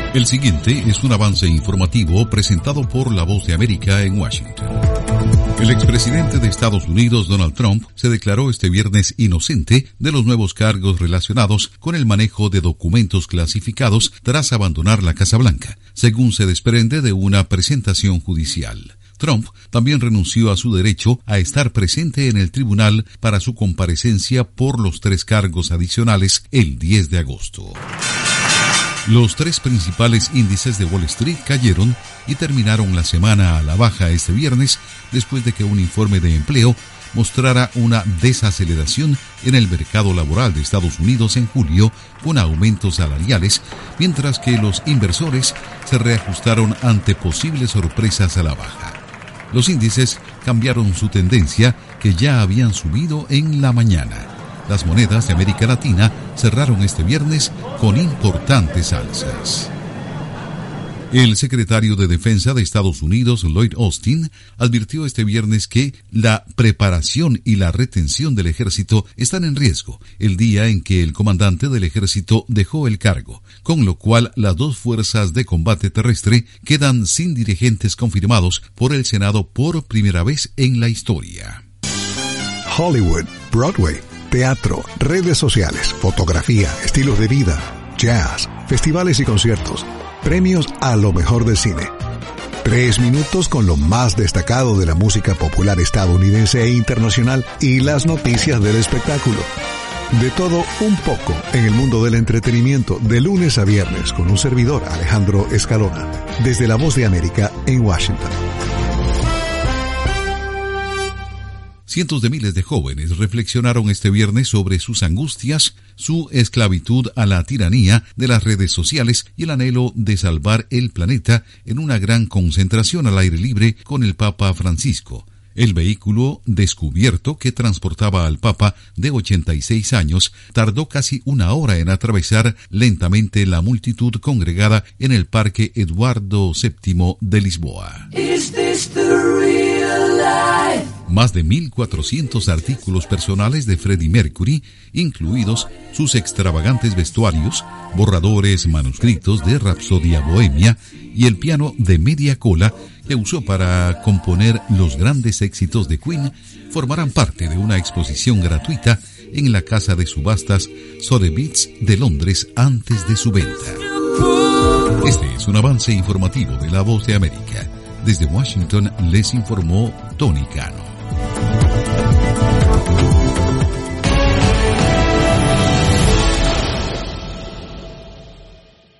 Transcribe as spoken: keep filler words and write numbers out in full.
El siguiente es un avance informativo presentado por La Voz de América en Washington. El expresidente de Estados Unidos, Donald Trump, se declaró este viernes inocente de los nuevos cargos relacionados con el manejo de documentos clasificados tras abandonar la Casa Blanca, según se desprende de una presentación judicial. Trump también renunció a su derecho a estar presente en el tribunal para su comparecencia por los tres cargos adicionales el diez de agosto. Los tres principales índices de Wall Street cayeron y terminaron la semana a la baja este viernes después de que un informe de empleo mostrara una desaceleración en el mercado laboral de Estados Unidos en julio con aumentos salariales, mientras que los inversores se reajustaron ante posibles sorpresas a la baja. Los índices cambiaron su tendencia, que ya habían subido en la mañana. Las monedas de América Latina cerraron este viernes con importantes alzas. El secretario de Defensa de Estados Unidos, Lloyd Austin, advirtió este viernes que la preparación y la retención del ejército están en riesgo el día en que el comandante del ejército dejó el cargo, con lo cual las dos fuerzas de combate terrestre quedan sin dirigentes confirmados por el Senado por primera vez en la historia. Hollywood, Broadway, teatro, redes sociales, fotografía, estilos de vida, jazz, festivales y conciertos. Premios a lo mejor del cine. Tres minutos con lo más destacado de la música popular estadounidense e internacional y las noticias del espectáculo. De todo un poco en el mundo del entretenimiento de lunes a viernes con un servidor, Alejandro Escalona, desde La Voz de América en Washington. Cientos de miles de jóvenes reflexionaron este viernes sobre sus angustias, su esclavitud a la tiranía de las redes sociales y el anhelo de salvar el planeta en una gran concentración al aire libre con el Papa Francisco. El vehículo descubierto que transportaba al Papa de ochenta y seis años tardó casi una hora en atravesar lentamente la multitud congregada en el Parque Eduardo séptimo de Lisboa. Is this the real life? Más de mil cuatrocientos artículos personales de Freddie Mercury, incluidos sus extravagantes vestuarios, borradores manuscritos de Rapsodia Bohemia y el piano de media cola que usó para componer los grandes éxitos de Queen, formarán parte de una exposición gratuita en la casa de subastas Sotheby's de Londres antes de su venta. Este es un avance informativo de La Voz de América. Desde Washington les informó Tony Cano.